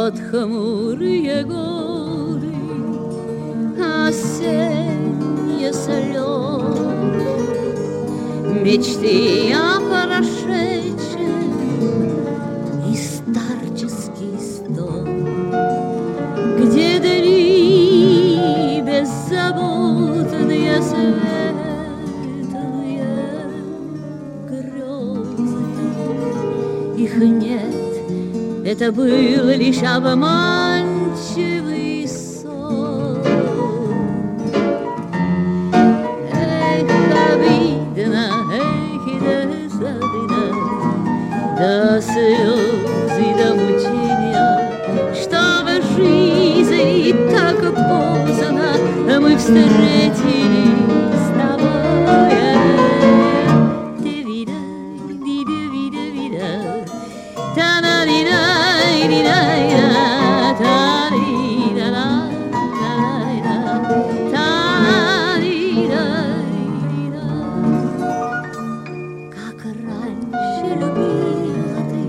под хмурые годы, осенние слезы, мечты о прошедшем и старческий стон, где дни беззаботные светлые грезы. Их нет, это был лишь обманчивый сон. Эх, обидно, эх, и досадно, до слез и до мучения, что в жизни так поздно мы встретились с тобой. Ты видай, вида, вида, как раньше любила ты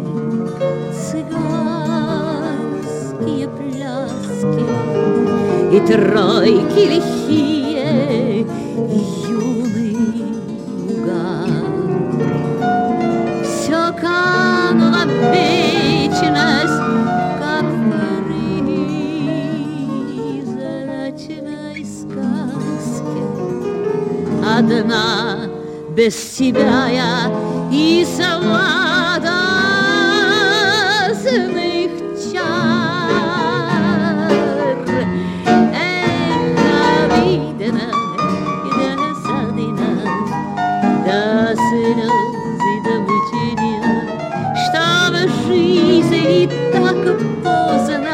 цыганские пляски и тройки лихие, и юный угар. Все кануло в вечность, как в призрачной сказке. Одна без тебя я и сладостных чар. Видно и досадно, до слез и до мучения, что в жизни так поздно